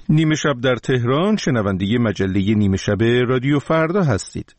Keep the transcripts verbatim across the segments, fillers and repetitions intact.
نیمه شب در تهران، شنونده مجله نیمه شب رادیو فردا هستید.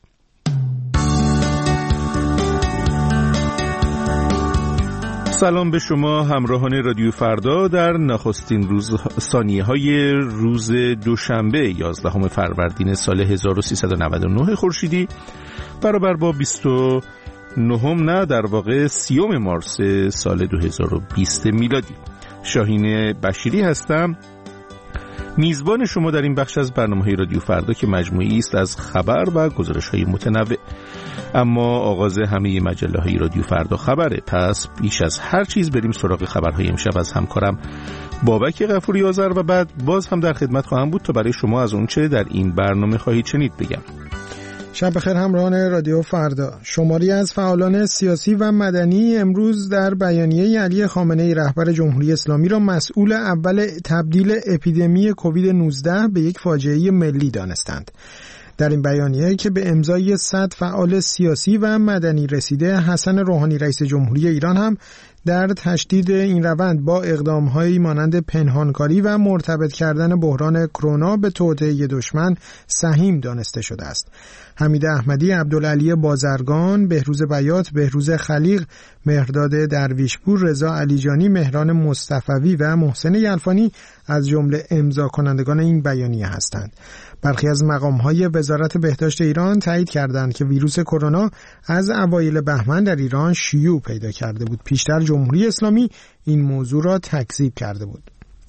سلام به شما همراهان رادیو فردا در نخستین روز ثانیه های روز دوشنبه یازدهم فروردین سال هزار و سیصد و نود و نه خورشیدی برابر با بیست و نهم نه در واقع سیوم مارس سال دو هزار و بیست میلادی. شاهین بشیری هستم، میزبان شما در این بخش از برنامه‌های رادیو فردا که مجموعی است از خبر و گزارش‌های متنوع. اما آغاز همه مجله‌های رادیو فردا خبره. پس بیش از هر چیز بریم سراغ خبرهای امشب از همکارم بابک غفوری آذر و بعد باز هم در خدمت خواهم بود تا برای شما از اون چه در این برنامه خواهید شنید بگم. شب بخیر همراهان رادیو فردا. شماری از فعالان سیاسی و مدنی امروز در بیانیه علی خامنه‌ای رهبر جمهوری اسلامی را مسئول اول تبدیل اپیدمی کووید نوزده به یک فاجعه ملی دانستند. در این بیانیه که به امضای صد فعال سیاسی و مدنی رسیده، حسن روحانی رئیس جمهوری ایران هم در تشدید این روند با اقدام‌هایی مانند پنهانکاری و مرتبط کردن بحران کرونا به توطئه دشمن سهیم دانسته شده است. حمید احمدی، عبدالعلی بازرگان، بهروز بیات، بهروز خلیق، مهرداد درویشپور، رضا علیجانی، مهران مصطفوی و محسن یلفانی از جمله امضا کنندگان این بیانیه هستند. برخی از مقام‌های وزارت بهداشت ایران تایید کردند که ویروس کرونا از اوایل بهمن در ایران شیوع پیدا کرده بود. پیشتر جمهوری اسلامی این موضوع را تکذیب کرده بود.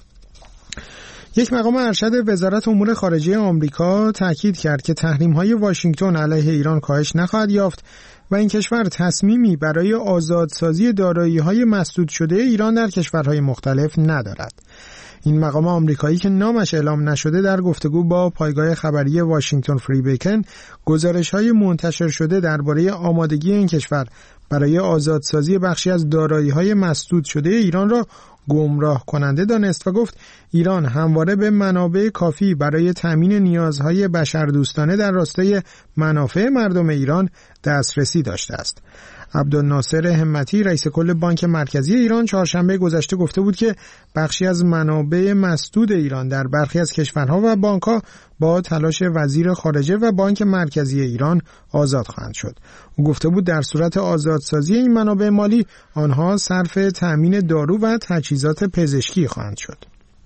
یک مقام ارشد وزارت امور خارجه آمریکا تاکید کرد که تحریم‌های واشنگتن علیه ایران کاهش نخواهد یافت و این کشور تصمیمی برای آزادسازی دارایی‌های مسدود شده ایران در کشورهای مختلف ندارد. این مقام آمریکایی که نامش اعلام نشده در گفتگو با پایگاه خبری واشنگتن فری بیکن گزارش‌های منتشر شده درباره آمادگی این کشور برای آزادسازی بخشی از دارایی‌های مسدود شده ایران را گمراه کننده دانست و گفت ایران همواره به منابع کافی برای تامین نیازهای بشردوستانه در راستای منافع مردم ایران دسترسی داشته است. عبدالناصر همتی رئیس کل بانک مرکزی ایران چهارشنبه گذشته گفته بود که بخشی از منابع مسدود ایران در برخی از کشورها و بانک‌ها با تلاش وزیر خارجه و بانک مرکزی ایران آزاد خواهند شد. او گفته بود در صورت آزادسازی این منابع مالی آنها صرف تأمین دارو و تجهیزات پزشکی خواهند شد.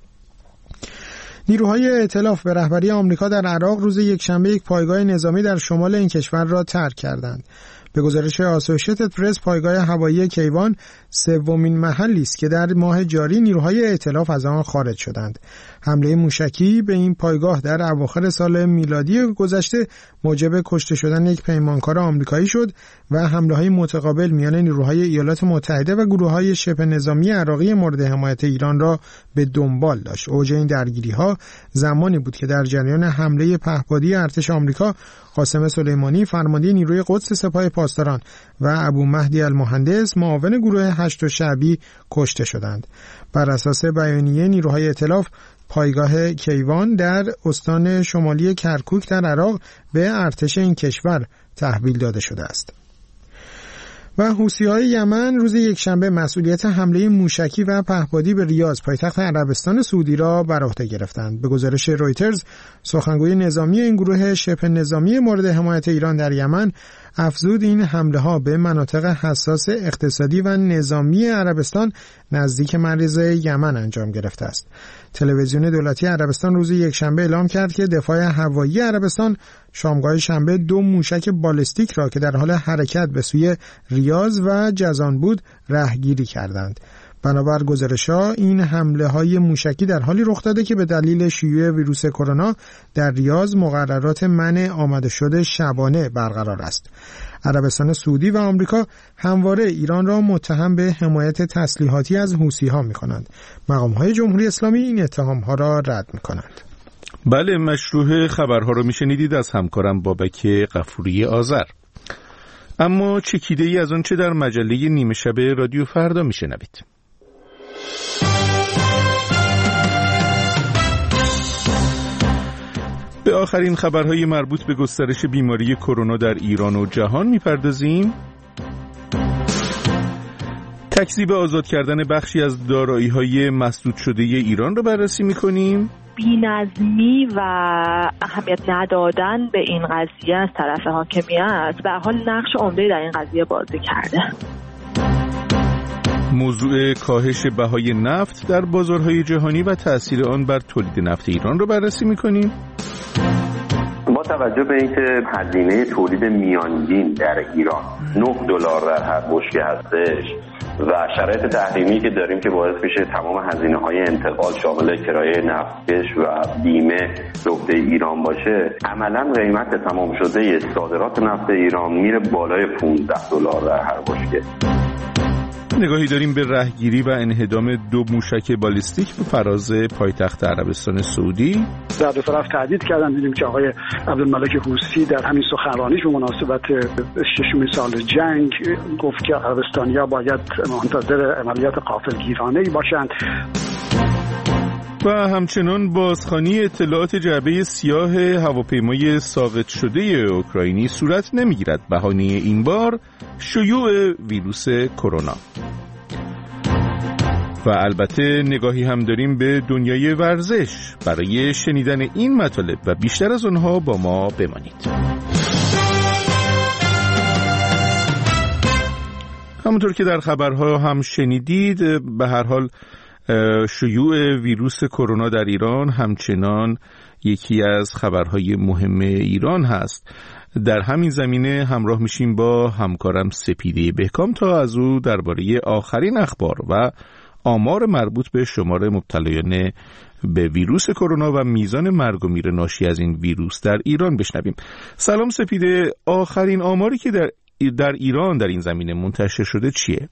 نیروهای ائتلاف به رهبری آمریکا در عراق روز یکشنبه یک پایگاه نظامی در شمال این کشور را ترک کردند. به گزارش آسوشیتد پرس، پایگاه هوایی کیوان سومین محلی است که در ماه جاری نیروهای ائتلاف از آن خارج شدند. حمله موشکی به این پایگاه در اواخر سال میلادی گذشته موجب کشته شدن یک پیمانکار آمریکایی شد و حمله‌های متقابل میان نیروهای ایالات متحده و گروه‌های شبه نظامی عراقی مورد حمایت ایران را به دنبال داشت. اوج این درگیری‌ها زمانی بود که در جریان حمله پهپادی ارتش آمریکا قاسم سلیمانی فرمانده نیروی قدس سپاه پاسداران و ابو مهدی المهندس معاون گروه هشت شعبی کشته شدند. بر اساس بیانیه نیروهای ائتلاف، پایگاه کیوان در استان شمالی کرکوک در عراق به ارتش این کشور تحویل داده شده است. و حوثی‌های یمن روز یکشنبه مسئولیت حمله موشکی و پهپادی به ریاض پایتخت عربستان سعودی را بر عهده گرفتند. به گزارش رویترز، سخنگوی نظامی این گروه شبه نظامی مورد حمایت ایران در یمن افزود این حمله ها به مناطق حساس اقتصادی و نظامی عربستان نزدیک مرز یمن انجام گرفته است. تلویزیون دولتی عربستان روز یکشنبه اعلام کرد که دفاع هوایی عربستان شامگاه شنبه دو موشک بالستیک را که در حال حرکت به سوی ریاض و جازان بود رهگیری کردند. بنابر گزارش‌ها این حمله های موشکی در حالی رخ داده که به دلیل شیوع ویروس کرونا در ریاض مقررات منع آمده شده شبانه برقرار است. عربستان سعودی و آمریکا همواره ایران را متهم به حمایت تسلیحاتی از حوثی‌ها می‌کنند. مقام‌های جمهوری اسلامی این اتهام‌ها را رد می‌کنند. بله، مشروع خبرها رو میشنیدید از همکارم بابک غفوری آذر. اما چکیده‌ای از آنچه در مجله نیمه شب رادیو فردا میشنوید. به آخرین خبرهای مربوط به گسترش بیماری کرونا در ایران و جهان میپردازیم. تکذیب آزاد کردن بخشی از دارایی‌های مسدود شده ایران را بررسی می‌کنیم بی‌نظمی و اهمیت ندادن به این قضیه از طرف حاکمیت به هر حال نقش عمده‌ای در این قضیه بازی کرده. موضوع کاهش بهای نفت در بازارهای جهانی و تأثیر آن بر تولید نفت ایران رو بررسی می‌کنیم. با توجه به اینکه هزینه تولید میانگین در ایران نه دلار در هر بشکه هستش و شرایط تحریمی که داریم که باعث میشه تمام هزینه‌های انتقال شامل کرایه نفتکش و بیمه به عهده ایران باشه، عملاً قیمت تمام شده صادرات نفت ایران میره بالای پانزده دلار در هر بشکه. نگاهی داریم به رهگیری و انهدام دو موشک بالیستیک به فراز پایتخت عربستان سعودی. در دو طرف تهدید کردن. دیدیم که آقای عبدالملک حوثی در همین سخنرانیش به مناسبت ششمین سال جنگ گفت که عربستانی‌ها باید منتظر عملیات غافلگیرانه‌ای باشند. و همچنان بازخوانی اطلاعات جعبه سیاه هواپیمای ساقط شده اوکراینی صورت نمیگیرد. بهانه این بار شیوع ویروس کرونا. و البته نگاهی هم داریم به دنیای ورزش. برای شنیدن این مطالب و بیشتر از آنها با ما بمانید. همونطور که در خبرها هم شنیدید، به هر حال شیوع ویروس کرونا در ایران همچنان یکی از خبرهای مهم ایران هست. در همین زمینه همراه میشیم با همکارم سپیده بهکام تا از او درباره آخرین اخبار و آمار مربوط به شمار مبتلایان به ویروس کرونا و میزان مرگ و میر ناشی از این ویروس در ایران بشنویم. سلام سپیده، آخرین آماری که در در ایران در این زمینه منتشر شده چیه؟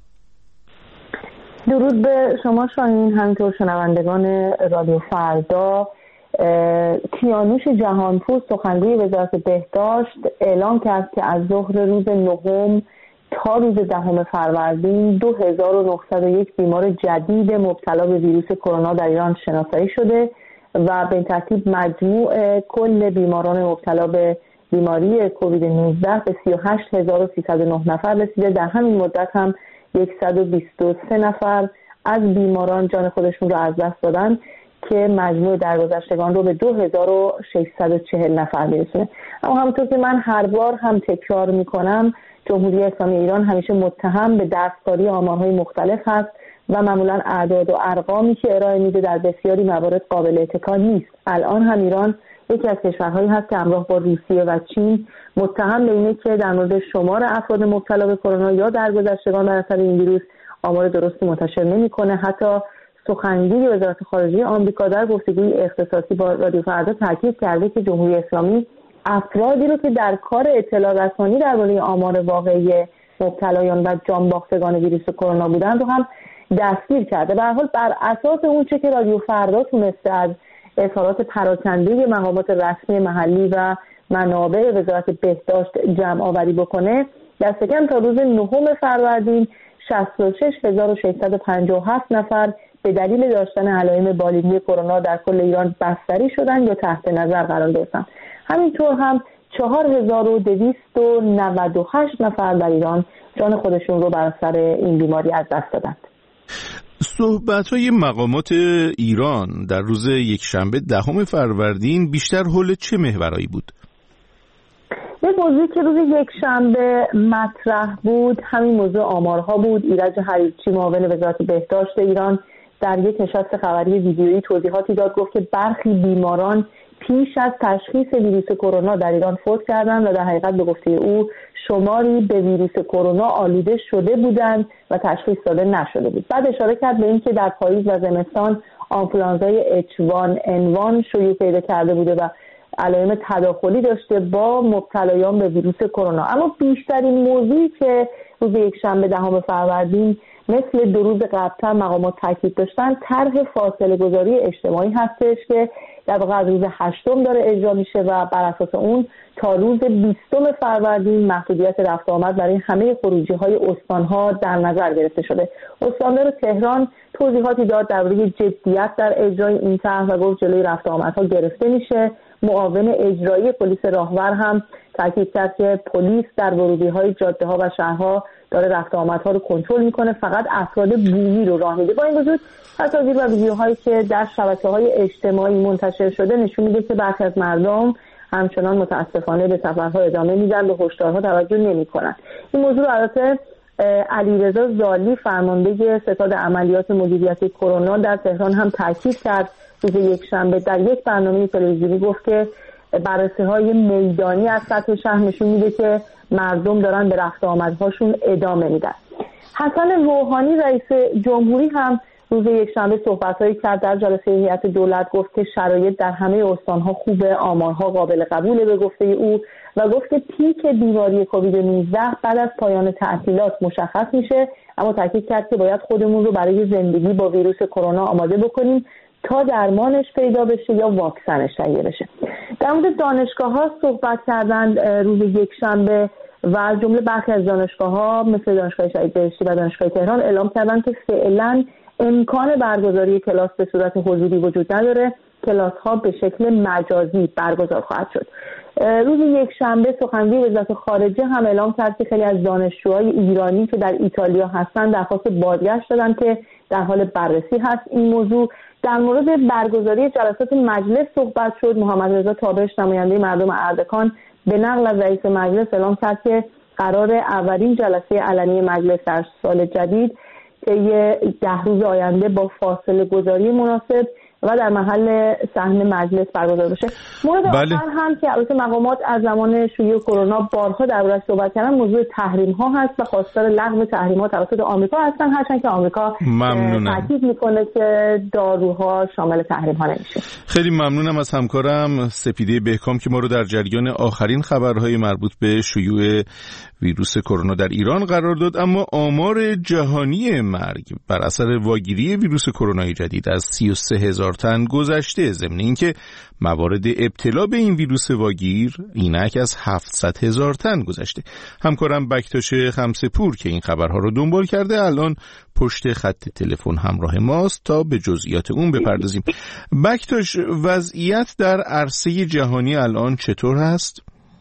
درود به شما شاهین، همینطور شنوندگان رادیو فردا. کیانوش جهانپور سخنگوی وزارت بهداشت اعلام کرد که از ظهر روز نهم تا روز دهم فروردین دو هزار و نهصد و یک بیمار جدید مبتلا به ویروس کرونا در ایران شناسایی شده و به این ترتیب مجموع کل بیماران مبتلا به بیماری کووید نوزده به سی و هشت هزار و سیصد و نه نفر رسیده. در همین مدت هم صد و بیست و سه نفر از بیماران جان خودشون رو از دست دادن که مجموع درگذشتگان رو به دو هزار و ششصد و چهل نفر میرسونه. اما همونطور که من هر بار هم تکرار میکنم، جمهوری اسلامی ایران همیشه متهم به دستکاری آمارهای مختلف هست و معمولا اعداد و ارقامی که ارائه میده در بسیاری موارد قابل اتکا نیست. الان هم ایران یکی از کشورهایی هست که همراه با روسیه و چین متهم به اینه که در مورد شمار افراد مبتلا به کرونا یا درگذشتگان بر اثر این ویروس آمار درستی منتشر نمیکنه. حتی سخنگوی وزارت خارجه آمریکا در گفتگوی اختصاصی با رادیو فردا تاکید کرده که جمهوری اسلامی افرادی رو که در کار اطلاع رسانی درباره آمار واقعی مبتلایان و جانباختگان ویروس کرونا بودند رو هم دستگیر کرده. به هر حال بر اساس اون چه که رادیو فردا تونسته از اظهارات پراکنده مقامات رسمی محلی و منابع وزارت بهداشت جمع آوری بکنه، دست کم تا روز نهم فروردین شصت و شش هزار و ششصد و پنجاه و هفت نفر به دلیل داشتن علائم بالینی کرونا در کل ایران بستری شدن یا تحت نظر قرار گرفتن. همینطور هم چهار هزار و دویست و نود و هشت نفر در ایران جان خودشون رو بر اثر این بیماری از دست دادند. صحبت‌های مقامات ایران در روز یکشنبه دهم فروردین بیشتر حول چه محورایی بود؟ یک موضوعی که روز یکشنبه مطرح بود همین موضوع آمارها بود. ایرج حریرچی معاون وزارت بهداشت ایران در یک نشست خبری ویدیویی توضیحاتی داد. گفت که برخی بیماران پیش از تشخیص ویروس کرونا در ایران فوت کردند و در حقیقت به گفته او شماری به ویروس کرونا آلوده شده بودند و تشخیص داده نشده بود. بعد اشاره کرد به اینکه در پاییز و زمستان آنفولانزای اچ وان ان وان شیوع پیدا کرده بوده و علائم تداخلی داشته با مبتلایان به ویروس کرونا. اما بیشترین موضوعی که روز یکشنبه دهم فروردین مثل دو روز قبل‌تر مقامات تاکید داشتن طرح فاصله گذاری اجتماعی هستش که در واقع از روز هشتم داره اجرا میشه و بر اساس اون تا روز بیستم فروردین محدودیت رفت آمد برای همه خروجی‌های استان‌ها در نظر گرفته شده. استاندار تهران توضیحاتی داد درباره جدیت در اجرای این طرح و گفت جلوی رفت آمدها گرفته میشه. معاون اجرایی پلیس راهور هم تاکید کرد که پلیس در ورودی‌های جاده‌ها و شهرها داره رفت آمدها رو کنترل میکنه، فقط افراد بومی رو راه میده. با این وجود تصاویر و ویدیوهایی که در شبکه‌های اجتماعی منتشر شده نشون میده که برخی از مردم همچنان متاسفانه به سفرها ادامه میدن، به هشدارها توجه نمیکنن. این موضوع البته علیرضا زالی فرمانده ستاد عملیات مدیریت کرونا در تهران هم تاکید کرد. روز یکشنبه در یک برنامه تلویزیونی گفت که بررسی‌های میدانی از سطح شهر نشون میده که مردم دارن به رفت آمدهاشون ادامه میدن. حسن روحانی رئیس جمهوری هم روز یکشنبه صحبت‌هایی کرد در جلسه هیئت دولت، گفت که شرایط در همه استان‌ها خوبه، آمارها قابل قبوله به گفته او، و گفت که پیک بیماری کووید نوزده بعد از پایان تعطیلات مشخص میشه، اما تاکید کرد که باید خودمون رو برای زندگی با ویروس کرونا آماده بکنیم تا درمانش پیدا بشه یا واکسنش تهیه بشه. در مورد دانشگاه‌ها صحبت کردند روز یکشنبه و از جمله برخی از دانشگاه‌ها مثل دانشگاه شهید بهشتی و دانشگاه تهران اعلام کردند که فعلاً امکان برگزاری کلاس به صورت حضوری وجود نداره، کلاس‌ها به شکل مجازی برگزار خواهد شد. روز یکشنبه سخنگوی وزارت خارجه هم اعلام کرد که خیلی از دانشجوهای ایرانی که در ایتالیا هستند درخواست بازگشت دادن که در حال بررسی هست این موضوع. در مورد برگزاری جلسات مجلس صحبت شد. محمد رضا تابش نماینده مردم اردکان به نقل از رئیس مجلس اعلام کرد که قرار اولین جلسه علنی مجلس در سال جدید یه ده روز آینده با فاصله گذاری مناسب و در محل صحن مجلس برگزار بشه. مورد بله. آخر هم که البته مقامات از زمان شیوع کرونا بارها درباره‌اش صحبت کردن موضوع تحریم ها هست و خواستار لغو تحریم ها توسط آمریکا هستن، هرچند که آمریکا تاکید میکنه که داروها شامل تحریم ها نمیشه. خیلی ممنونم از همکارم سپیده بهکام که ما رو در جریان آخرین خبرهای مربوط به شیوع ویروس کرونا در ایران قرار داد. اما آمار جهانی مرگ بر اثر واگیری ویروس کرونا جدید از سی و سه هزار تن گذشته، ضمن اینکه موارد ابتلا به این ویروس واگیر اینک از هفتصد هزار تن گذشته. همکارم بکتاش خمسه‌پور که این خبرها رو دنبال کرده الان پشت خط تلفن همراه ماست تا به جزئیات اون بپردازیم. بکتاش، وضعیت در عرصه جهانی الان چطور هست؟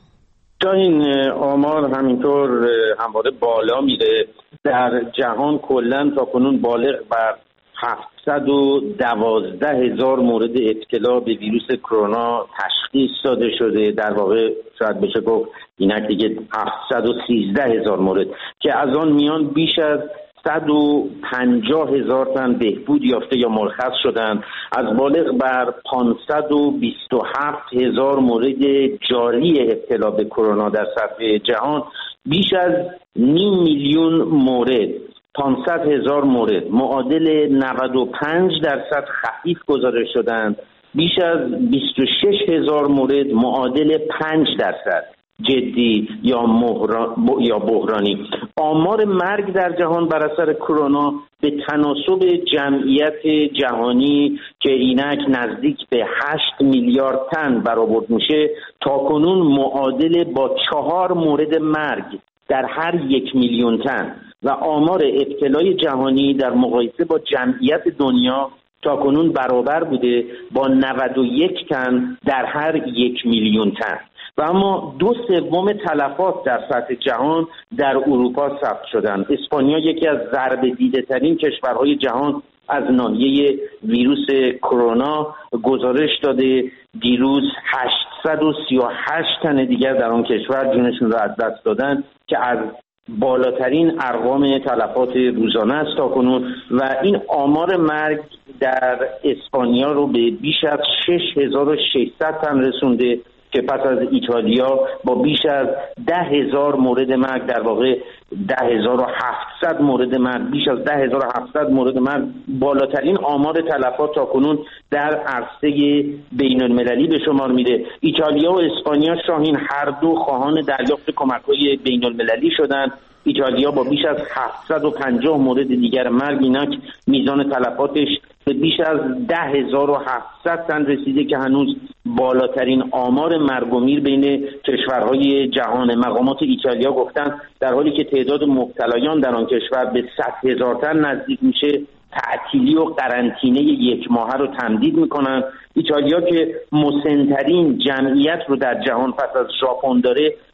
این آمار همینطور همواره بالا میره. در جهان کلاً تا کنون بالغ بر هفتصد و دوازده هزار مورد ابتلا به ویروس کرونا تشخیص داده شده. در واقع شاید بشه گفت اینک دیگه هفتصد و سیزده هزار مورد که از آن میان بیش از صد و پنجاه هزار تن بهبود یافته یا مرخص شدند. از بالغ بر پانصد و بیست و هفت هزار مورد جاری ابتلا به کرونا در سطح جهان بیش از نیم میلیون مورد، پانصد هزار مورد معادل نود و پنج درصد خفیف گزارش شدند. بیش از بیست و شش هزار مورد معادل پنج درصد جدی یا مهرا... یا بحرانی. آمار مرگ در جهان بر اثر کرونا به تناسب جمعیت جهانی که اینک نزدیک به هشت میلیارد تن برآورد میشه تا کنون معادل با چهار مورد مرگ در هر یک میلیون تن و آمار ابتلای جهانی در مقایسه با جمعیت دنیا تا کنون برابر بوده با نود و یک تن در هر یک میلیون تن. و اما دو سوم تلفات در سطح جهان در اروپا ثبت شدند. اسپانیا یکی از ضربه دیده ترین کشورهای جهان از ناحیه ویروس کرونا گزارش داده دیروز هشتصد و سی و هشت تن دیگر در آن کشور جونشون را از دست دادن که از بالاترین ارقام تلفات روزانه است تا کنون و این آمار مرگ در اسپانیا رو به بیش از شش هزار و ششصد تن رسونده که پس از ایتالیا با بیش از ده هزار مورد مرگ، در واقع ده هزار و هفتصد مورد مرگ، بیش از ده هزار و هفتصد مورد مرگ بالاترین آمار تلفات تا کنون در عرصه بین المللی به شمار میره. ایتالیا و اسپانیا شاهین هر دو خواهان دریافت کمک‌های بین المللی شدند. ایتالیا با بیش از هفتصد و پنجاه مورد دیگر مرگ اینک میزان تلفاتش به بیش از ده هزار و هفتصد تن رسیده که هنوز بالاترین آمار مرگ و میر بین کشورهای جهان. مقامات ایتالیا گفتن در حالی که تعداد مبتلایان در آن کشور به صد هزار تن نزدیک میشه تعطیلی و قرنطینه یک ماهه رو تمدید میکنن. ایتالیا که مسن‌ترین جمعیت رو در جهان پس از ژاپن داره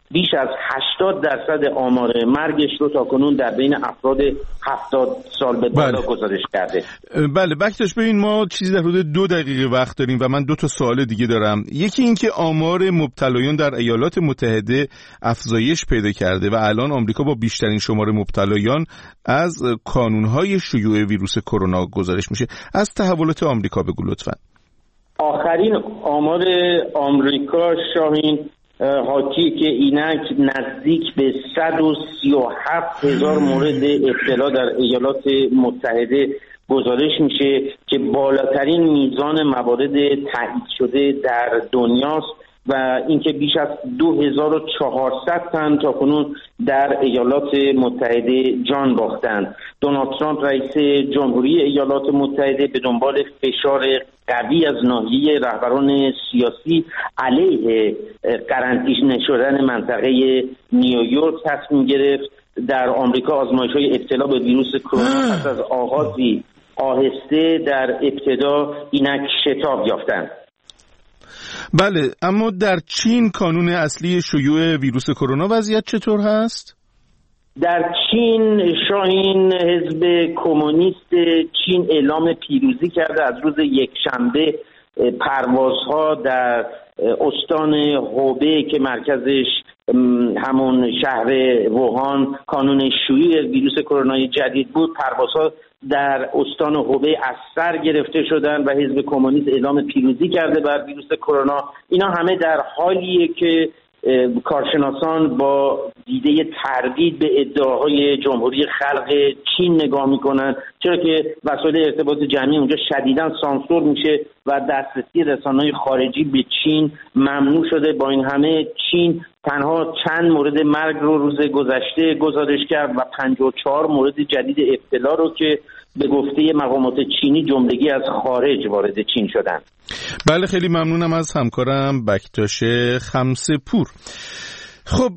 بیش از هشتاد درصد آمار مرگش رو تاکنون در بین افراد هفتاد سال به بالا گزارش کرده. بله بکتاش، ببین ما چیزی در حدود دو دقیقه وقت داریم و من دو تا سوال دیگه دارم. یکی این که آمار مبتلایان در ایالات متحده افزایش پیدا کرده و الان آمریکا با بیشترین شمار مبتلایان از کانونهای شیوع ویروس کرونا گزارش میشه. از تحولات آمریکا بگو لطفاً. آخرین آمار آمریکا شاهین حاکی که اینک نزدیک به صد و سی و هفت هزار مورد ابتلا در ایالات متحده گزارش میشه که بالاترین میزان موارد تایید شده در دنیاست و اینکه بیش از دو هزار و چهارصد تن تاکنون در ایالات متحده جان باختند. دونالد ترامپ رئیس جمهوری ایالات متحده به دنبال فشار قوی از ناحیه رهبران سیاسی علیه قرنطینه شدن منطقه نیویورک تصمیم گرفت. در آمریکا آزمایش‌های ابتلا به ویروس کرونا پس از آغازی آهسته در ابتدا اینک شتاب یافتند. بله، اما در چین کانون اصلی شیوع ویروس کرونا وضعیت چطور هست؟ در چین شاهین حزب کمونیست چین اعلام پیروزی کرده. از روز یکشنبه پروازها در استان هوبی که مرکزش همون شهر ووهان کانون شیوع ویروس کرونا جدید بود، پروازها در استان هوبی از سر گرفته شدن و حزب کمونیست اعلام پیروزی کرده بر ویروس کرونا. اینا همه در حالیه که کارشناسان با دیده تردید به ادعاهای جمهوری خلق چین نگاه میکنن، چرا که وسایل ارتباط جمعی اونجا شدیداً سانسور میشه و دسترسی رسانه‌های خارجی به چین ممنوع شده. با این همه چین تنها چند مورد مرگ رو روز گذشته گزارش کرد و پنجاه و چهار مورد جدید ابتلا رو که به گفته مقامات چینی جملگی از خارج وارد چین شدن. بله، خیلی ممنونم از همکارم بکتاش خمسه پور. خب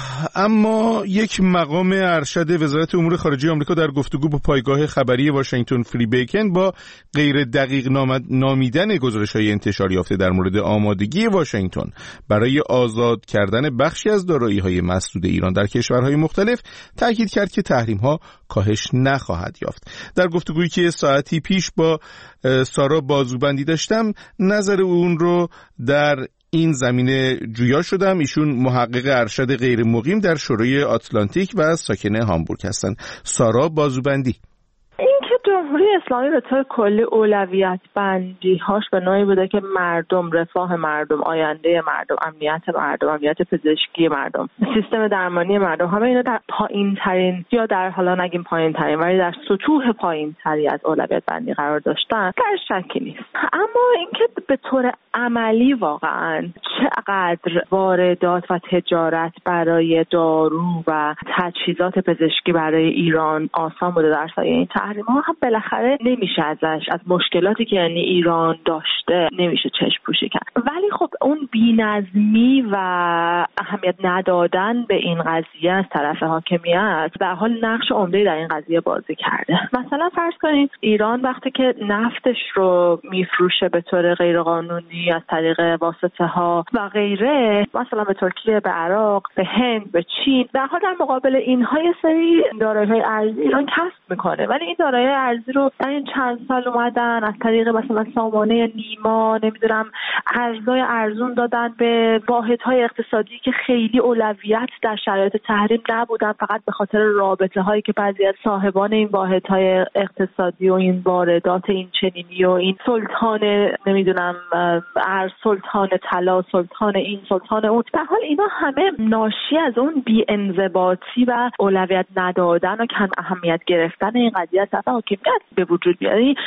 اما یک مقام ارشد وزارت امور خارجه آمریکا در گفتگو با پایگاه خبری واشنگتن فری بیکن با غیر دقیق نامیدن گزارش‌های انتشار یافته در مورد آمادگی واشنگتن برای آزاد کردن بخشی از دارایی‌های مسدود ایران در کشورهای مختلف تاکید کرد که تحریم‌ها کاهش نخواهد یافت. در گفتگویی که ساعتی پیش با سارا بازوبندی داشتم، نظر اون رو در این زمینه جویا شدم. ایشون محقق ارشد غیر مقیم در شورای آتلانتیک و ساکن هامبورگ هستند. سارا بازوبندی: اینکه جمهوری اسلامی به طور کلی اولویت بندی هاش به نوعی بوده که مردم، رفاه مردم، آینده مردم، امنیت مردم، امنیت پزشکی مردم، سیستم درمانی مردم، همه اینا در پایین ترین یا در حالا نگیم پایین ترین ولی در سطوح پایین تری از اولویت بندی قرار داشتن، در شکی نیست. اما اینکه به طور عملی واقعا چقدر واردات و تجارت برای دارو و تجهیزات پزشکی برای ایران آسان بوده در سایه این تحریم ها، هم بالاخره نمیشه ازش، از مشکلاتی که یعنی ایران داشته نمیشه چشم پوشی کرد. ولی خب اون بی‌نظمی و اهمیت ندادن به این قضیه از طرف حاکمیت به حال نقش عمده در این قضیه بازی کرده. مثلا فرض کنید ایران وقتی که نفتش رو میفروشه به طور غیرقانونی از طریق واسطه ها و غیره، مثلا به ترکیه، به عراق، به هند، به چین، در حال در مقابل اینها یه سری دارایی‌های ارزی ایران کسب میکنه. ولی این دارایی ارزی رو در این چند سال اومدن از طریق مثلا سامانه نیما، نمیدونم، ارزهای ارزون دادن به واحدهای اقتصادی که خیلی اولویت در شرایط تحریم نبودن، فقط به خاطر رابطه هایی که بعضی از صاحبان این واحدهای اقتصادی و این واردات این چنینی و این سلطان نمیدونم ارز، سلطان طلا، سلطان این، سلطان اون، به حال اینا همه ناشی از اون بی‌انضباطی و اولویت ندادن و کم اهمیت گرفتن این قضیه از طرف حاکمیت به وجود بیاد. یعنی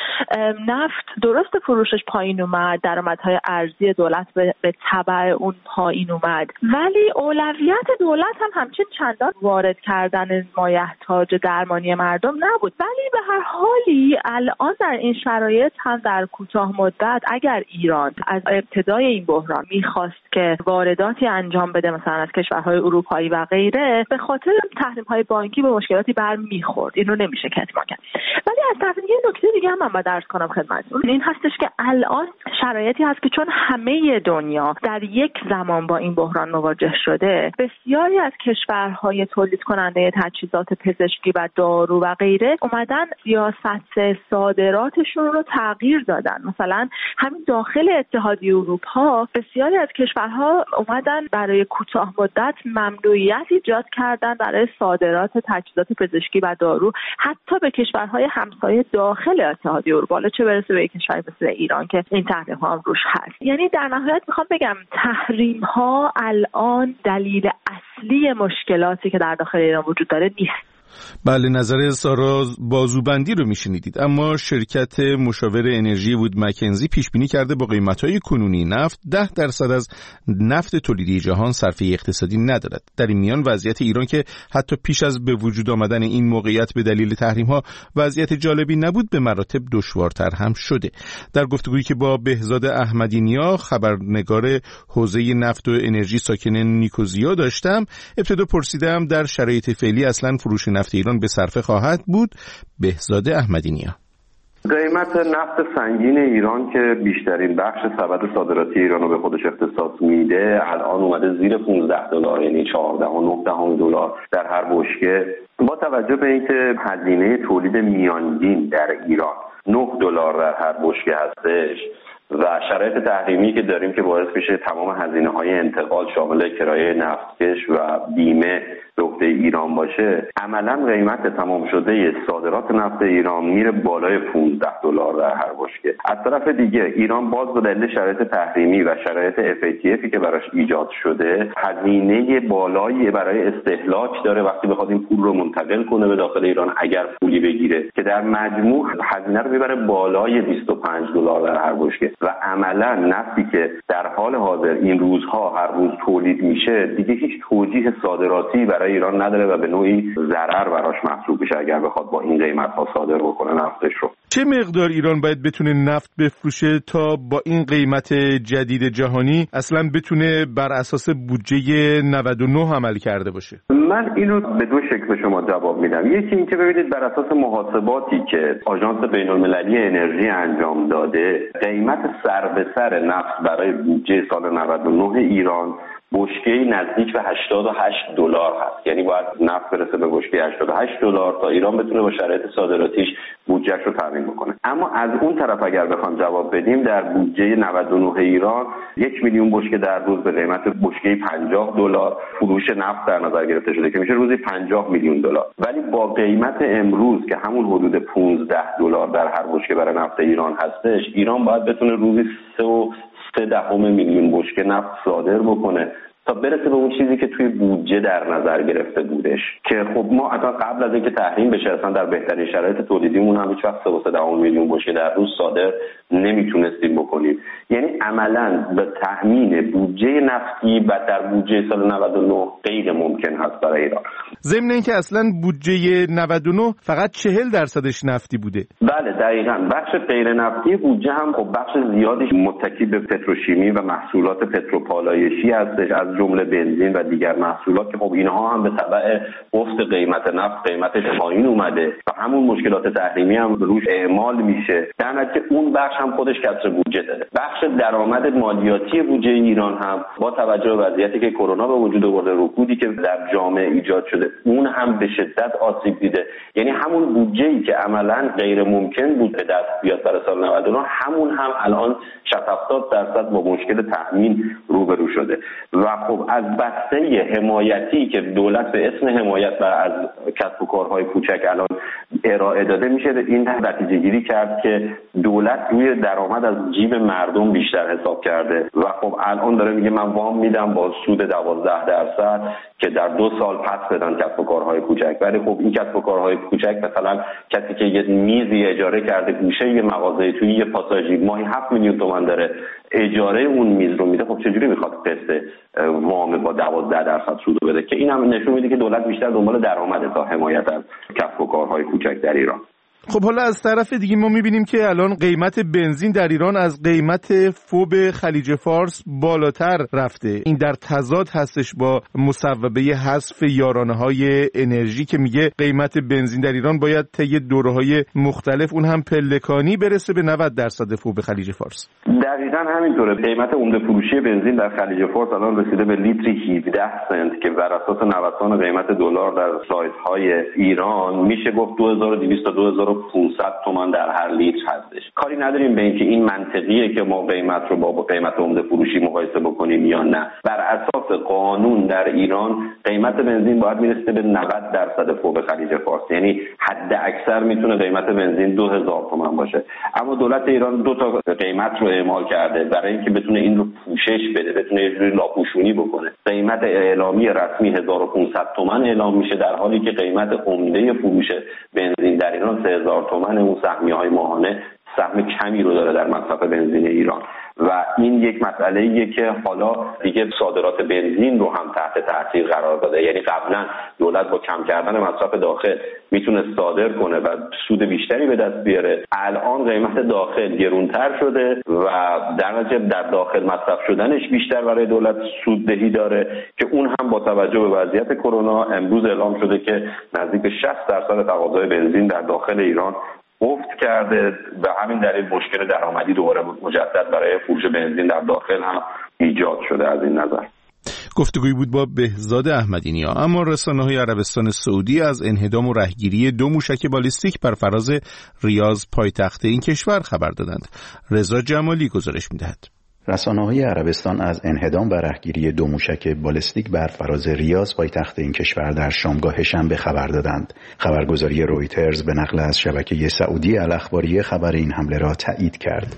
نفت درست فروشش پایین اومد، درآمدهای ارزی دولت به, به تبع اون پایین اومد، ولی اولویت دولت هم همچنین چندان وارد کردن مایحتاج درمانی مردم نبود. ولی به هر حالی الان در این شرایط هم در کوتاه مدت اگر ایران از ابتدای این بحران میخواست که وارداتی انجام بده مثلا از کشورهای اروپایی و غیره، به خاطر تحریم‌های بانکی به مشکلاتی برمیخورد. اینو نمیشه کتمان کرد. ولی از طرف دیگه نکته دیگه هم من باید عرض کنم خدمتتون، این هستش که الان شرایطی هست که چون همه دنیا در یک زمان با این بحران مواجه شده، بسیاری از کشورهای تولید کننده تجهیزات پزشکی و دارو و غیره اومدن سیاست صادراتشون رو تغییر دادن. مثلا همین داخل اتحادیه اروپا بسیاری از کشورها اومدن برای کوتاه مدت ممنوعیت ایجاد کردن برای صادرات تجهیزات پزشکی و دارو حتی به کشورهای همسایه داخل اتحادیه اروپا، چه برسه به کشوری مثل ایران که این تحریم ها هم روش هست. یعنی در نهایت میخوام بگم تحریم ها الان دلیل اصلی مشکلاتی که در داخل ایران وجود داره نیست. بله، نظر سارا بازوبندی رو میشنیدید. اما شرکت مشاور انرژی وود مکنزی پیش بینی کرده با قیمت‌های کنونی نفت ده درصد از نفت تولیدی جهان صرفه اقتصادی ندارد. در این میان وضعیت ایران که حتی پیش از به وجود آمدن این موقعیت به دلیل تحریم‌ها وضعیت جالبی نبود، به مراتب دشوارتر هم شده. در گفتگویی که با بهزاد احمدی‌نیا خبرنگار حوزه نفت و انرژی ساکن نیکوزیا داشتم، ابتدا پرسیدم در شرایط فعلی اصلاً فروش نفت ایران به صرفه خواهد بود. بهزاد احمدی‌نیا: قیمت نفت سنگین ایران که بیشترین بخش سبد صادراتی ایران رو به خودش اختصاص میده الان اومده زیر پانزده دلار، یعنی چهارده و نه دهم دلار در هر بشکه. با توجه به اینکه هزینه تولید میانگین در ایران نه دلار در هر بشکه هستش و شرایط تحریمی که داریم که باعث میشه تمام هزینه‌های انتقال شامل کرایه نفتکش و بیمه به عهده ایران باشه، عملاً قیمت تمام شده صادرات نفت ایران میره بالای پانزده دلار در هر بشکه. از طرف دیگه ایران باز به دلیل شرایط تحریمی و شرایط اف ای تی افی که براش ایجاد شده هزینه بالایی برای استهلاک داره وقتی بخواد این پول رو منتقل کنه به داخل ایران، اگر پولی بگیره، که در مجموع هزینه رو میبره بالای بیست و پنج دلار در هر بشکه و عملاً نفتی که در حال حاضر این روزها هر روز تولید میشه دیگه هیچ توجیه صادراتی برای ایران نداره و به نوعی ضرر براش محسوب میشه اگر بخواد با این قیمت ها صادر بکنه نفتش رو. چه مقدار ایران باید بتونه نفت بفروشه تا با این قیمت جدید جهانی اصلا بتونه بر اساس بودجه نود و نه عمل کرده باشه؟ من اینو به دو شکل به شما جواب میدم. یکی این که ببینید بر اساس محاسباتی که آژانس بین‌المللی انرژی انجام داده، قیمت سر به سر نفت برای بودجه سال نود و نه ایران بشکه نزدیک به هشتاد و هشت دلار هست. یعنی باید نفت برسه به بشکه هشتاد و هشت دلار تا ایران بتونه با شرایط صادراتیش بودجهش رو تامین بکنه. اما از اون طرف اگر بخوام جواب بدیم، در بودجه نود و نه ایران یک میلیون بشکه در روز به قیمت بشکه پنجاه دلار فروش نفت در نظر گرفته شده که میشه روزی پنجاه میلیون دلار. ولی با قیمت امروز که همون حدود پانزده دلار در هر بشکه برای نفت ایران هستش، ایران باید بتونه روزی سه و سه دهم میلیون بشکه نفت صادر بکنه تا برسه به اون چیزی که توی بودجه در نظر گرفته بودش، که خب ما اصلا قبل از اینکه تحریم بشه اصلا در بهترین شرایط تولیدیمون هم هیچ وقت سه و سه دهم میلیون بشکه در روز صادر نمیتونستیم بکنیم. یعنی عملاً به تامین بودجه نفتی و در بودجه سال نود و نه غیر ممکن هست برای ایران. ضمن اینکه اصلا بودجه نود و نه فقط چهل درصدش نفتی بوده. بله دقیقاً. بخش غیر نفتی بودجه هم خب بخش زیادی متکی به پتروشیمی و محصولات پتروپالایشی هستش، از جمله بنزین و دیگر محصولات که خب اینها هم به تبع افت قیمت نفت قیمتش پایین اومده و همون مشکلات تحریمی هم روش اعمال میشه. در نتیجه اون بخش هم خودش کسر بودجه داره. بخش درآمد مالیاتی بودجه ایران هم با توجه به وضعیتی که کرونا به وجود آورده، رکودی که در جامعه ایجاد شده، اون هم به شدت آسیب دیده. یعنی همون بودجه‌ای که عملاً غیر ممکن بود به دست بیاد برای سال نود و نه، همون هم الان شصت هفتاد درصد با مشکل تامین روبرو شده. و خب از بسته حمایتی که دولت به اسم حمایت و از کسب و کارهای کوچک الان ارائه داده میشه، این نتیجه گیری کرد که دولت روی درآمد از جیب مردم بیشتر حساب کرده و خب الان داره میگه من وام میدم با سود دوازده درصد که در دو سال پس بدن کسب و کارهای کوچک. ولی خب این کسب و کارهای کوچک مثلا کسی که یه میزی اجاره کرده گوشه یه مغازه توی یه پاساژی ماهی هفت میلیون تومان داره اجاره اون میز رو میده، خب چجوری میخواد قسط وام با دوازده درصد سود بده؟ که این هم نشون میده که دولت بیشتر دنبال درآمد تا حمایت از کسب و کارهای کوچک در ایران. خب حالا از طرف دیگه ما میبینیم که الان قیمت بنزین در ایران از قیمت فوب خلیج فارس بالاتر رفته. این در تضاد هستش با مصوبه حذف یارانه‌های انرژی که میگه قیمت بنزین در ایران باید طی دوره‌های مختلف اون هم پلکانی برسه به نود درصد فوب خلیج فارس. دقیقاً همینطوره. قیمت عمده فروشی بنزین در خلیج فارس الان رسیده به لیتری هفده سنت که بر اساس نوسان قیمت دلار در سایت‌های ایران میشه گفت دو هزار و دویست تا دو هزار و پانصد تومان در هر لیتر هستش. کاری نداریم به اینکه این منطقیه که ما قیمت رو با قیمت عمده فروشی مقایسه بکنیم یا نه. بر اساس قانون در ایران قیمت بنزین باید میرسه به نود درصد فوق خلیج فارس، یعنی حد اکثر میتونه قیمت بنزین دو هزار تومان باشه. اما دولت ایران دو تا قیمت رو اعمال کرده برای اینکه بتونه این رو پوشش بده، بتونه یه جوری لاپوشونی بکنه. قیمت اعلامی رسمی هزار و پانصد تومان اعلام میشه در حالی که قیمت عمده فروش بنزین در ایران سه هزار تومان. اون سهمیه‌های ماهانه سهم کمی رو داره در مصرف بنزین ایران و این یک مسئله ایه که حالا دیگه صادرات بنزین رو هم تحت تاثیر قرار داده. یعنی قبلا دولت با کم کردن مصرف داخل میتونه صادر کنه و سود بیشتری به دست بیاره. الان قیمت داخل گرونتر شده و در نتیجه در داخل مصرف شدنش بیشتر برای دولت سوددهی داره که اون هم با توجه به وضعیت کرونا امروز اعلام شده که نزدیک به شصت درصد تقاضای بنزین در داخل ایران افت کرده و همین دلیل مشکل درآمدی دوباره مجدد برای فروش بنزین در داخل هم ایجاد شده. از این نظر گفتگویی بود با بهزاد احمدی‌نیا. اما رسانه‌های عربستان سعودی از انهدام و رهگیری دو موشک بالیستیک بر فراز ریاض پایتخت این کشور خبر دادند. رضا جمالی گزارش می‌دهد. رسانه‌های عربستان از انهدام و رهگیری دو موشک بالستیک بر فراز ریاض پایتخت این کشور در شامگاه شنبه خبر دادند. خبرگزاری رویترز به نقل از شبکه سعودی الاخباری خبر این حمله را تایید کرد.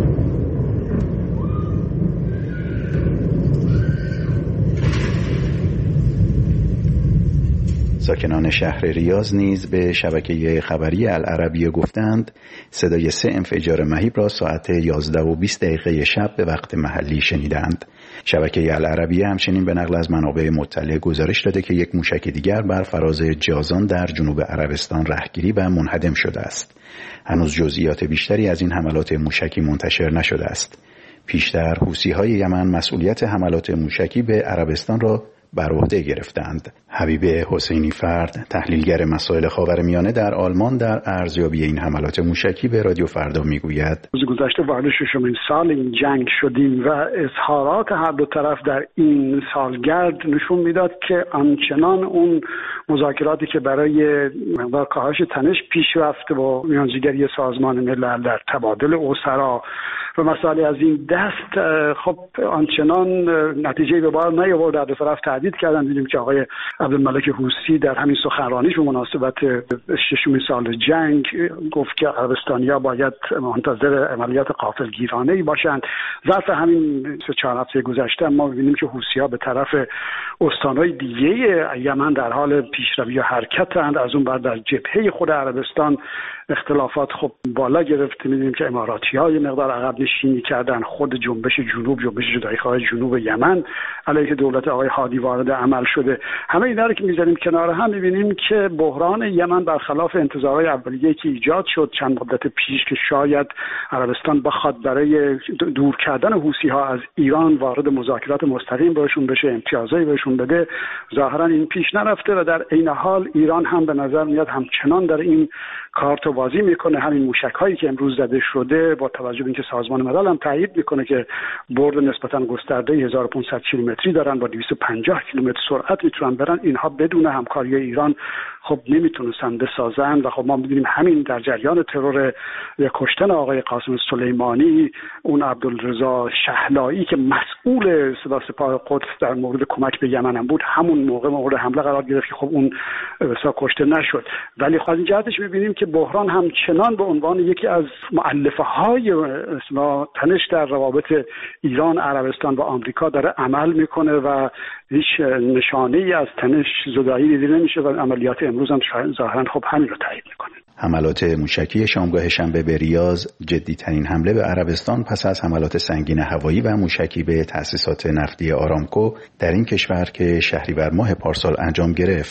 ساکنان شهر ریاض نیز به شبکه خبری العربیه گفتند صدای سه انفجار مهیب را ساعت یازده و بیست دقیقه شب به وقت محلی شنیدند. شبکه العربیه همچنین به نقل از منابع مطلع گزارش داده که یک موشک دیگر بر فراز جازان در جنوب عربستان رهگیری و منهدم شده است. هنوز جزئیات بیشتری از این حملات موشکی منتشر نشده است. پیشتر حوثی‌های یمن مسئولیت حملات موشکی به عربستان را بر عهده گرفتند. حبیب حسینی فرد، تحلیلگر مسائل خاورمیانه در آلمان، در ارزیابی این حملات موشکی به رادیو فردا میگوید: روز گذشته وارد ششمین سال این جنگ شدیم و اظهارات هر دو طرف در این سالگرد نشون میداد که آنچنان اون مذاکراتی که برای مقدار کاهش تنش پیش رفته با میانجیگری سازمان ملل در تبادل اسرا و مسائل از این دست خب آنچنان نتیجه به بار نیاورد. در دو طرف تهدید کردن. دیدیم که آقای عبدالملک حوثی در همین سخنرانیش به مناسبت ششمین سال جنگ گفت که عربستانی‌ها باید منتظر عملیات غافلگیرانه‌ای باشند. ظرف همین سه چهار هفته گذشته ما می‌بینیم که حوثی‌ها به طرف استان‌های دیگه یمن در حال پیشروی و حرکتند. از اون بعد در جبهه خود عربستان اختلافات خب بالا گرفت. می‌بینیم که اماراتی‌ها یه مقدار عقب نشینی کردن. خود جنبش جنوب جنبش جدایی‌خواه جنوب یمن علیه دولت آقای هادی وارد عمل شده. همه اینا رو که می‌ذاریم کنار هم می‌بینیم که بحران یمن برخلاف انتظارهای اولیه‌ای که ایجاد شد چند مدت پیش که شاید عربستان بخواد برای دور کردن حوثی‌ها از ایران وارد مذاکرات مستقیم باشون بشه، امتیازایی بهشون بده، ظاهراً این پیش نرفته و در عین حال ایران هم به نظر میاد همچنان در این کار تو بازی میکنه. همین موشک‌هایی که امروز زده شده با توجه به اینکه سازمان ملل هم تایید میکنه که برد نسبتاً گسترده هزار و پانصد کیلومتری دارن با دویست و پنجاه کیلومتر سرعت میتونن برن، اینها بدون همکاری ایران خب نمیتونستن بسازن و خب ما می‌بینیم همین در جریان ترور کشتن آقای قاسم سلیمانی اون عبدالرضا شهلایی که مسئول صدا سپاه قدس در مورد کمک به یمن هم بود همون موقع مورد حمله قرار گرفت که خب اون بسیار کشته نشد. ولی خب از این جهتش می‌بینیم که بحران همچنان به عنوان یکی از مؤلفه‌های اصلاح تنش در روابط ایران، عربستان و آمریکا داره عمل میکنه و هیچ نشانه‌ای از تنش زدایی دیده نمیشه و عملیات امروز هم ظاهراً خب همین رو تایید میکنه. حملات موشکی شامگاه شنبه به ریاض جدی‌ترین حمله به عربستان پس از حملات سنگین هوایی و موشکی به تأسیسات نفتی آرامکو در این کشور که شهریور ماه پارسال انجام گرفت.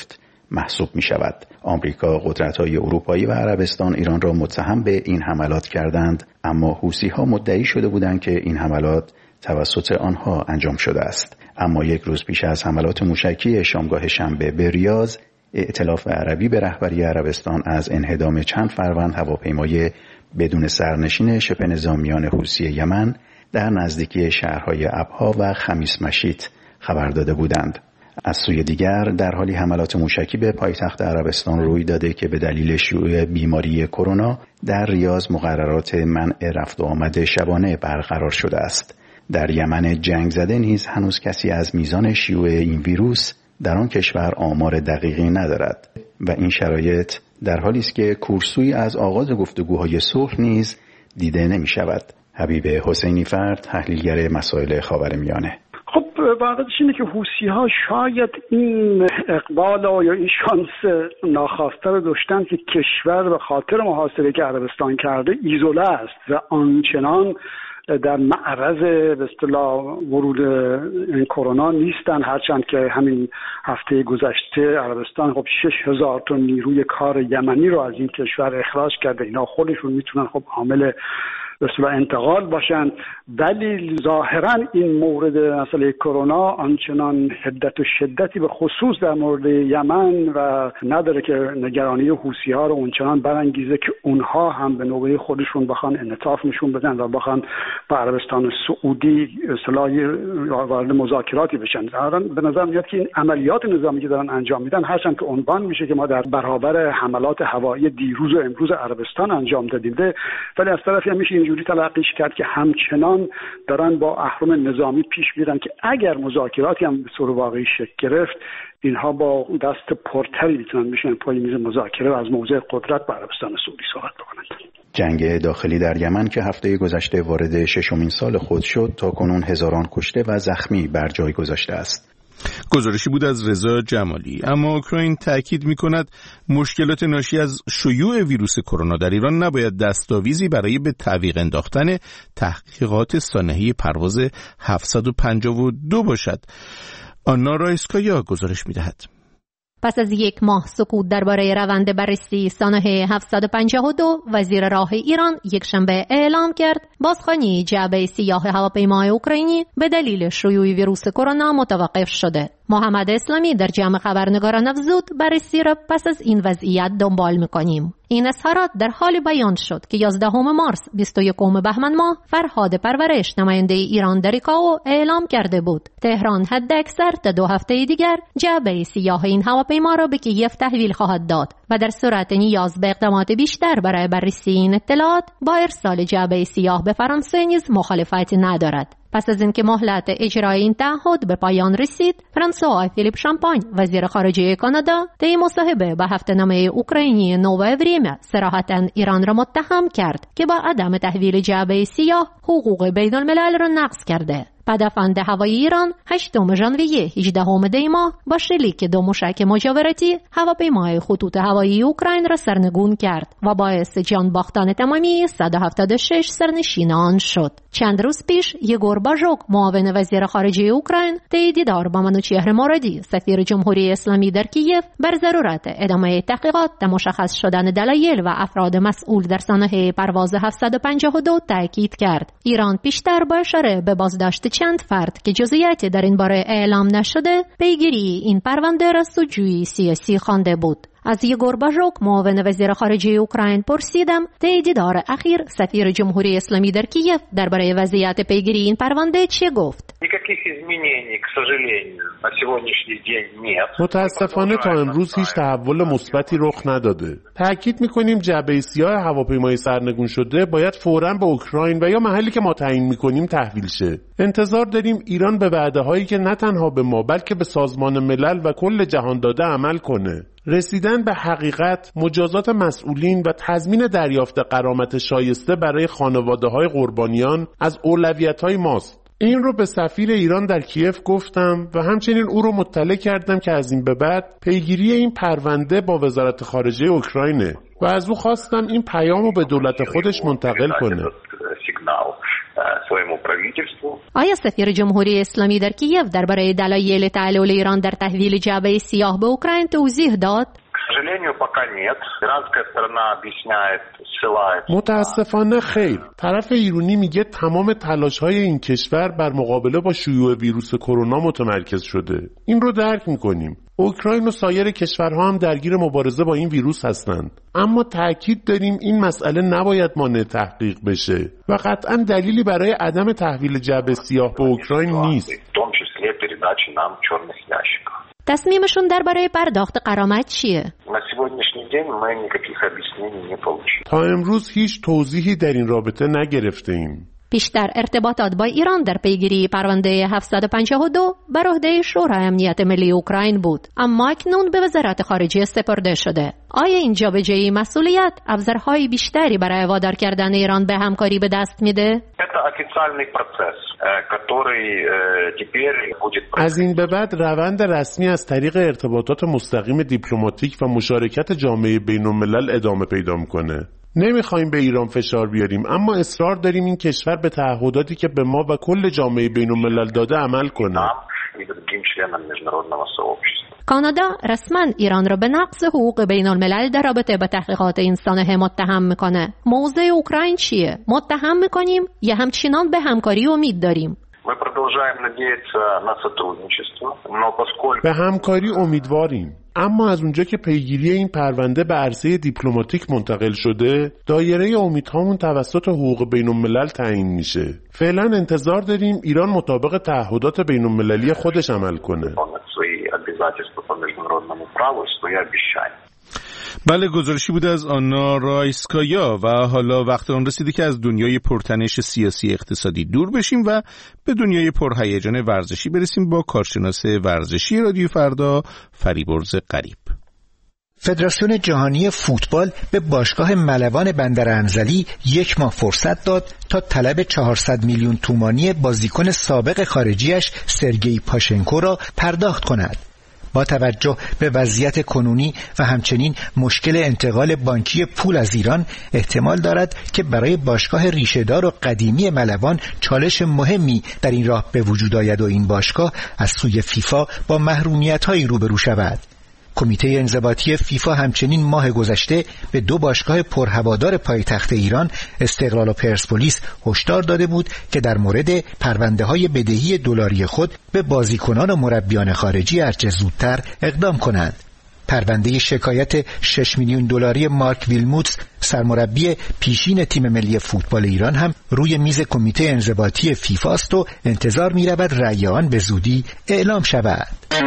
محسوب می شود. آمریکا، قدرت‌های اروپایی و عربستان ایران را متهم به این حملات کردند، اما حوثی‌ها مدعی شده بودند که این حملات توسط آنها انجام شده است. اما یک روز پیش از حملات موشکی شامگاه شنبه به ریاض، ائتلاف عربی به رهبری عربستان از انهدام چند فروند هواپیمای بدون سرنشین شبه نظامیان حوثی یمن در نزدیکی شهرهای ابها و خمیس مشیط خبر داده بودند. از سوی دیگر در حالی حملات موشکی به پایتخت عربستان روی داده که به دلیل شیوع بیماری کرونا در ریاض مقررات منع رفت و آمد شبانه برقرار شده است. در یمن جنگ زده نیز هنوز کسی از میزان شیوع این ویروس در آن کشور آمار دقیقی ندارد و این شرایط در حالی است که کورسویی از آغاز گفتگوهای صلح نیز دیده نمی شود. حبیب حسینی فرد، تحلیلگر مسائل خاورمیانه: خب واقعیتش اینه که حوثی‌ها شاید این اقبال یا این شانس ناخواسته رو داشتن که کشور به خاطر محاصره که عربستان کرده ایزوله است و آنچنان در معرض به اصطلاح ورود این کرونا نیستن، هرچند که همین هفته گذشته عربستان خب شش هزار تن نیروی کار یمنی رو از این کشور اخراج کرده. اینا خودشون میتونن خب عامل به اصطلاح انتقال باشن، ولی ظاهرا این مورد مسئله کرونا آنچنان حدت و شدتی به خصوص در مورد یمن و نداره که نگرانی حوثی‌ها رو اونچنان برانگیزه که اونها هم به نوبه خودشون بخوان انعطاف نشون بدن و بخوان با عربستان سعودی اصطلاحی وارد مذاکراتی بشن. ظاهرا به نظر میاد که این عملیات نظامی که دارن انجام میدن، هرچند که عنوان میشه که ما در برابر حملات هوایی دیروز و امروز عربستان انجام دادیم، ولی از طرفی هم میشه اینجوری تلقیش کرد که همچنان دارن با اهرم نظامی پیش میرن که اگر مذاکراتی هم به صورت واقعی شکل گرفت، اینها با دست پرتری میتونن بشن پای میز مذاکره و از موضع قدرت با عربستان سعودی صحبت بکنند. جنگ داخلی در یمن که هفته گذشته وارد ششمین سال خود شد، تا کنون هزاران کشته و زخمی بر جای گذاشته است. گزارشی بود از رضا جمالی. اما اوکراین تاکید می‌کند مشکلات ناشی از شیوع ویروس کرونا در ایران نباید دستاویزی برای به تعویق انداختن تحقیقات سانحه پرواز هفتصد و پنجاه و دو باشد. آنا رایسکایا گزارش می‌دهد. پس از یک ماه سکوت درباره روند بررسی سانحه هفتصد و پنجاه و دو، وزیر راه ایران یکشنبه اعلام کرد بازخوانی جعبه سیاه هواپیمای اوکراینی به دلیل شیوع ویروس کرونا متوقف شده. محمد اسلامی در جمع خبرنگاران افزود بررسی را پس از این وضعیت دنبال می‌کنیم. این اظهارات در حال بیان شد که یازدهم مارس بیست و یکم بهمن ماه فرهاد پرورش نماینده ایران در ایکائو اعلام کرده بود تهران حداکثر تا دو هفته دیگر جعبه سیاه این هواپیما را به کیف تحویل خواهد داد و در صورت نیاز به اقدامات بیشتر برای بررسی این اطلاعات با ارسال جعبه سیاه به فرانسه نیز مخالفتی ندارد. پس از اینکه مهلت اجرای این تعهد به پایان رسید، فرانسوا فیلیپ شامپاین وزیر خارجه کانادا طی مصاحبه با هفته‌نامه اوکراینی نووا وریمیا صراحتاً ایران را متهم کرد که با عدم تحویل جعبه سیاه حقوق بین الملل را نقض کرده. پدافند هوایی ایران هشتم ژانویه هجدهم دی ماه با شلیک دو موشک مجاورتی هواپیمای خطوط هوایی اوکراین را سرنگون کرد و باعث جان باختن تمامی صد و هفتاد و شش سرنشین آن شد. چند روز پیش یگور باژوک معاون وزیر خارجه اوکراین طی دیدار با منوچهر مرادی سفیر جمهوری اسلامی در کیف بر ضرورت ادامه تحقیقات تا مشخص شدن دلایل و افراد مسئول در سانحه پرواز هفتصد و پنجاه و دو تاکید کرد. ایران پیشتر با اشاره به بازداشت چند فرد که جزئیاتی در این باره اعلام نشده پیگیری این پرونده را سودجویی سیاسی خوانده بود. از یگور باژوک معاون وزیر خارجه اوکراین پرسیدم طی دیدار اخیر سفیر جمهوری اسلامی در کیف درباره وضعیت پیگیری این پرونده چه گفت؟ متاسفانه تا امروز هیچ تحول مثبتی رخ نداده. تأکید می‌کنیم جعبه سیاه هواپیمای سرنگون شده باید فوراً به اوکراین و یا محلی که ما تعیین می‌کنیم تحویل شه. انتظار داریم ایران به وعده‌هایی که نه تنها به ما بلکه به سازمان ملل و کل جهان داده عمل کنه. رسیدن به حقیقت، مجازات مسئولین و تضمین دریافت غرامت شایسته برای خانواده‌های قربانیان از اولویت‌های ماست. این رو به سفیر ایران در کیف گفتم و همچنین او رو مطلع کردم که از این به بعد پیگیری این پرونده با وزارت خارجه اوکراینه و از او خواستم این پیام رو به دولت خودش منتقل کنه. своему правительству. آیا سفیر جمهوری اسلامی در کیف درباره دلایل تعلل ایران در تحویل جعبه سیاه به اوکراین توضیح داد؟ متاسفانه خیر. طرف ایرانی میگه تمام تلاش‌های این کشور بر مقابله با شیوع ویروس کرونا متمرکز شده. این رو درک میکنیم. اوکراین و سایر کشورها هم درگیر مبارزه با این ویروس هستند. اما تأکید داریم این مسئله نباید مانع تحقیق بشه و قطعاً دلیلی برای عدم تحویل جعبه سیاه به اوکراین نیست. تصمیمشون درباره پرداخت غرامت چیه؟ تا امروز هیچ توضیحی در این رابطه نگرفته ایم. بیشتر ارتباطات با ایران در پیگیری پرونده هفتصد و پنجاه و دو بر عهده شورای امنیت ملی اوکراین بود، اما اکنون به وزارت خارجه سپرده شده. آیا این جابجایی مسئولیت ابزارهای بیشتری برای وادار کردن ایران به همکاری به دست میده؟ از این به بعد روند رسمی از طریق ارتباطات مستقیم دیپلماتیک و مشارکت جامعه بین‌الملل ادامه پیدا میکنه. نمیخوایم به ایران فشار بیاریم، اما اصرار داریم این کشور به تعهداتی که به ما و کل جامعه بین‌الملل داده عمل کنه. کانادا رسما ایران را به نقض حقوق بین‌الملل در رابطه با تحقیقات انسانه متهم میکنه. موضع اوکراین چیه؟ متهم میکنیم یا همچنان به همکاری امید داریم؟ به همکاری امیدواریم، اما از اونجا که پیگیری این پرونده به عرصه دیپلماتیک منتقل شده، دایره امیدهامون توسط حقوق بین‌الملل تعیین میشه. فعلا انتظار داریم ایران مطابق تعهدات بین‌المللی خودش عمل کنه. بله، گزارشی بود از آنا رایسکایا و حالا وقت آن رسیده که از دنیای پرتنش سیاسی اقتصادی دور بشیم و به دنیای پرهیجان ورزشی برسیم با کارشناس ورزشی رادیو فردا فریبرز غریب. فدراسیون جهانی فوتبال به باشگاه ملوان بندر انزلی یک ماه فرصت داد تا طلب چهارصد میلیون تومانی بازیکن سابق خارجیش سرگئی پاشنکو را پرداخت کند. با توجه به وضعیت کنونی و همچنین مشکل انتقال بانکی پول از ایران، احتمال دارد که برای باشگاه ریشه‌دار و قدیمی ملوان چالش مهمی در این راه به وجود آید و این باشگاه از سوی فیفا با محرومیت‌هایی روبرو شود. کمیته انضباطی فیفا همچنین ماه گذشته به دو باشگاه پرهوادار پایتخت ایران، استقلال و پرسپولیس، هشدار داده بود که در مورد پرونده‌های بدهی دلاری خود به بازیکنان و مربیان خارجی هرچه زودتر اقدام کنند. پرونده شکایت شش میلیون دلاری مارک ویلموتس، سرمربی پیشین تیم ملی فوتبال ایران، هم روی میز کمیته انضباطی فیفا است و انتظار می‌رود رأی آن به زودی اعلام شود.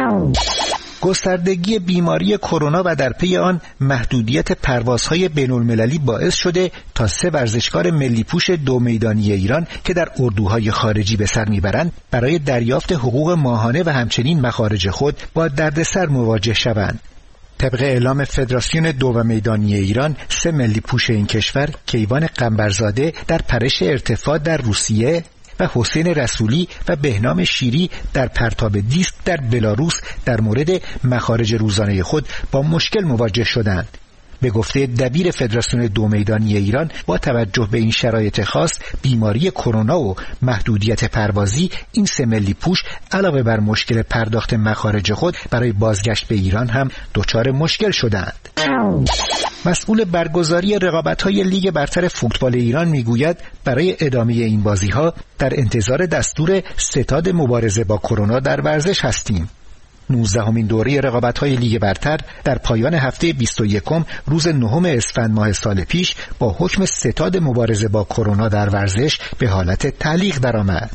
گستردگی بیماری کرونا و در پی آن محدودیت پروازهای بین‌المللی باعث شده تا سه ورزشکار ملی پوش دو میدانی ایران که در اردوهای خارجی به سر میبرند برای دریافت حقوق ماهانه و همچنین مخارج خود با دردسر مواجه شوند. طبق اعلام فدراسیون دو میدانی ایران، سه ملی پوش این کشور، کیوان قنبرزاده در پرش ارتفاع در روسیه و حسین رسولی و بهنام شیری در پرتاب دیسک در بلاروس در مورد مخارج روزانه خود با مشکل مواجه شدند. به گفته دبیر فدراسیون دو میدانی ایران، با توجه به این شرایط خاص، بیماری کرونا و محدودیت پروازی، این سه ملی پوش علاوه بر مشکل پرداخت مخارج خود برای بازگشت به ایران هم دچار مشکل شدند. مسئول برگزاری رقابت‌های لیگ برتر فوتبال ایران میگوید برای ادامه این بازی‌ها در انتظار دستور ستاد مبارزه با کرونا در ورزش هستیم. نوزدهمین دوره رقابت‌های لیگ برتر در پایان هفته بیست و یکم روز نهم اسفند ماه سال پیش با حکم ستاد مبارزه با کرونا در ورزش به حالت تعلیق درآمد.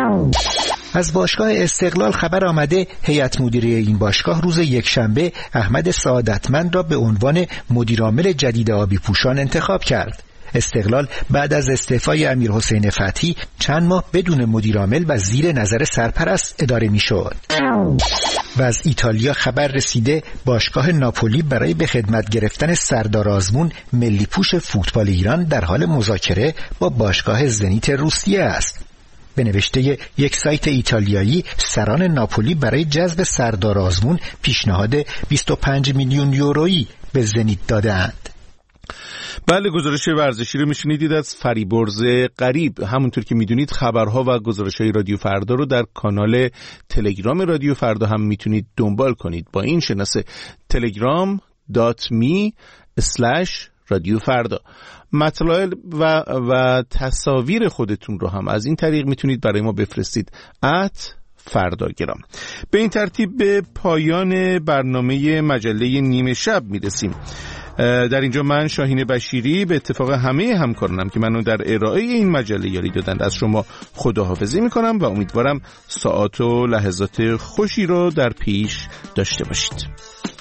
از باشگاه استقلال خبر آمده هیئت مدیره این باشگاه روز یکشنبه احمد سعادتمند را به عنوان مدیرعامل جدید آبی پوشان انتخاب کرد. استقلال بعد از استعفای امیر حسین فتحی چند ماه بدون مدیرعامل و زیر نظر سرپرست اداره می‌شد. و از ایتالیا خبر رسیده باشگاه ناپولی برای به خدمت گرفتن سردار آزمون ملی پوش فوتبال ایران در حال مذاکره با باشگاه زنیت روسیه است. به نوشته یک سایت ایتالیایی، سران ناپولی برای جذب سردار آزمون پیشنهاد بیست و پنج میلیون یورویی به زنیت دادند. بله، گزارش ورزشی رو میشنیدید از فریبرز غریب. همونطور که میدونید خبرها و گزارش‌های رادیو فردا رو در کانال تلگرام رادیو فردا هم میتونید دنبال کنید با این شناسه تلگرام دات می اسلش رادیو فردا. مطالب و, و تصاویر خودتون رو هم از این طریق میتونید برای ما بفرستید ات فرداگرام. به این ترتیب به پایان برنامه مجله نیمه شب میرسیم. در اینجا من شاهین بشیری به اتفاق همه همکارانم که منو در ارائه این مجله یاری دادند از شما خداحافظی میکنم و امیدوارم ساعات و لحظات خوشی رو در پیش داشته باشید.